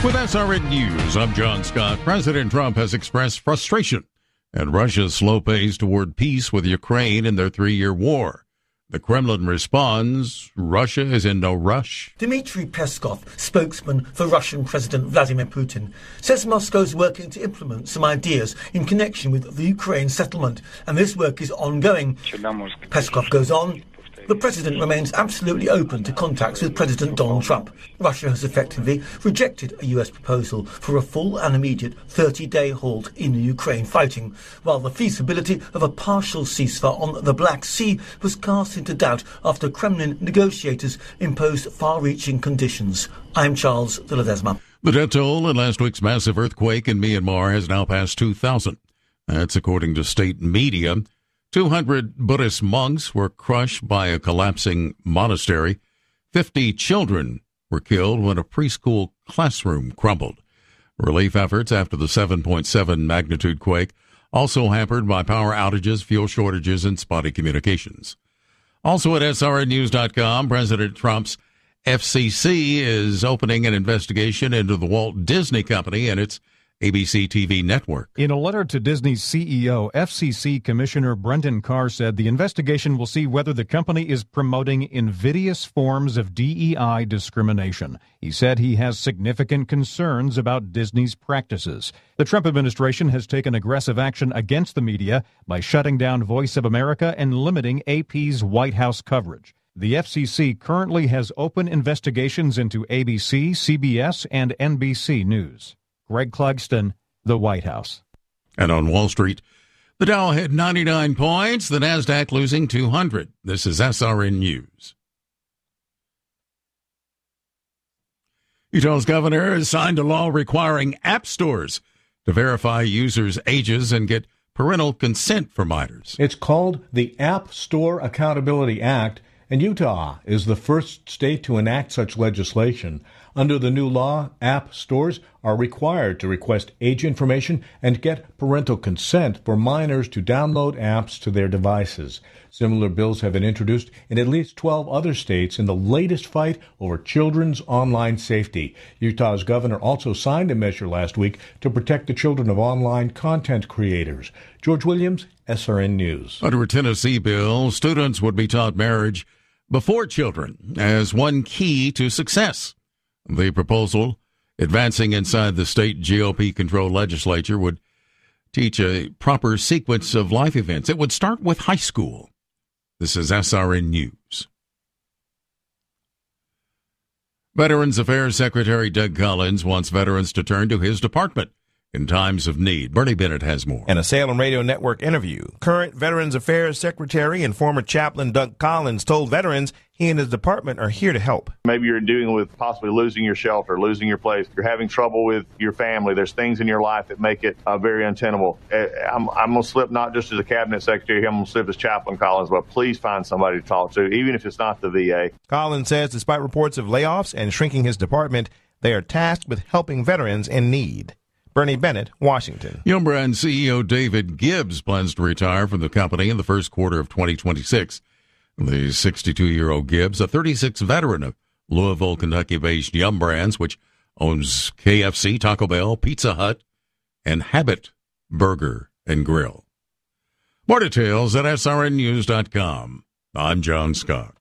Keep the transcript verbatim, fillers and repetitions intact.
With S R N News, I'm John Scott. President Trump has expressed frustration at Russia's slow pace toward peace with Ukraine in their three-year war. The Kremlin responds, Russia is in no rush. Dmitry Peskov, spokesman for Russian President Vladimir Putin, says Moscow is working to implement some ideas in connection with the Ukraine settlement, and this work is ongoing. Peskov goes on, the president remains absolutely open to contacts with President Donald Trump. Russia has effectively rejected a U S proposal for a full and immediate thirty-day halt in the Ukraine fighting, while the feasibility of a partial ceasefire on the Black Sea was cast into doubt after Kremlin negotiators imposed far-reaching conditions. I'm Charles de Ledesma. The death toll in last week's massive earthquake in Myanmar has now passed two thousand. That's according to state media. two hundred Buddhist monks were crushed by a collapsing monastery. fifty children were killed when a preschool classroom crumbled. Relief efforts after the seven point seven magnitude quake also hampered by power outages, fuel shortages, and spotty communications. Also at S R N news dot com, President Trump's F C C is opening an investigation into the Walt Disney Company and its A B C T V network. In a letter to Disney's C E O, F C C Commissioner Brendan Carr said the investigation will see whether the company is promoting invidious forms of D E I discrimination. He said he has significant concerns about Disney's practices. The Trump administration has taken aggressive action against the media by shutting down Voice of America and limiting A P's White House coverage. The F C C currently has open investigations into A B C, C B S, and N B C News. Greg Clugston, the White House. And on Wall Street, the Dow hit ninety-nine points, the NASDAQ losing two hundred. This is S R N News. Utah's governor has signed a law requiring app stores to verify users' ages and get parental consent for minors. It's called the App Store Accountability Act, and Utah is the first state to enact such legislation. Under the new law, app stores are required to request age information and get parental consent for minors to download apps to their devices. Similar bills have been introduced in at least twelve other states in the latest fight over children's online safety. Utah's governor also signed a measure last week to protect the children of online content creators. George Williams, S R N News. Under a Tennessee bill, students would be taught marriage before children as one key to success. The proposal, advancing inside the state G O P-controlled legislature, would teach a proper sequence of life events. It would start with high school. This is S R N News. Veterans Affairs Secretary Doug Collins wants veterans to turn to his department in times of need. Bernie Bennett has more. In a Salem Radio Network interview, current Veterans Affairs Secretary and former chaplain Doug Collins told veterans he and his department are here to help. Maybe you're dealing with possibly losing your shelter, losing your place. You're having trouble with your family. There's things in your life that make it uh, very untenable. I'm, I'm going to slip not just as a cabinet secretary, I'm going to slip as Chaplain Collins, but please find somebody to talk to, even if it's not the V A. Collins says despite reports of layoffs and shrinking his department, they are tasked with helping veterans in need. Bernie Bennett, Washington. Yum! Brand C E O David Gibbs plans to retire from the company in the first quarter of twenty twenty-six. The sixty-two-year-old Gibbs, a thirty-six veteran of Louisville, Kentucky-based Yum! Brands, which owns K F C, Taco Bell, Pizza Hut, and Habit Burger and Grill. More details at S R N news dot com. I'm John Scott.